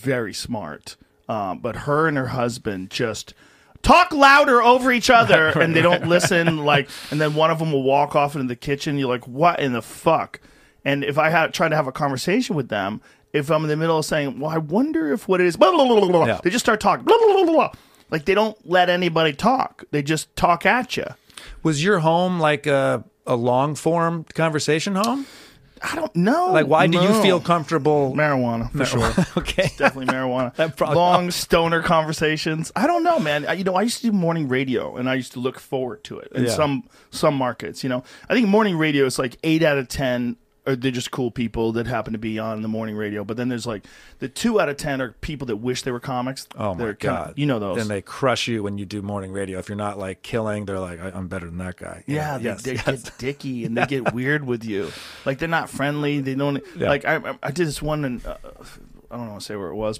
very smart. But her and her husband just talk louder over each other, and they don't listen. And then one of them will walk off into the kitchen. You're like, what in the fuck? And if I try to have a conversation with them, if I'm in the middle of saying, well, I wonder if what it is, blah, blah, blah, blah, they just start talking, blah, blah, blah, blah. Like they don't let anybody talk. They just talk at you. Was your home like a long form conversation home? I don't know. Like, why do you feel comfortable? Marijuana, for sure. Okay. It's definitely marijuana. Long stoner conversations. I don't know, man. I used to do morning radio, and I used to look forward to it in some markets. I think morning radio is like 8 out of 10. Or they're just cool people that happen to be on the morning radio. But then there's like the 2 out of 10 are people that wish they were comics. Oh, my God. You know those. And they crush you when you do morning radio. If you're not like killing, they're like, I'm better than that guy. Yeah, they get dicky and they get weird with you. Like they're not friendly. They don't. Like I did this one, and I don't want to say where it was,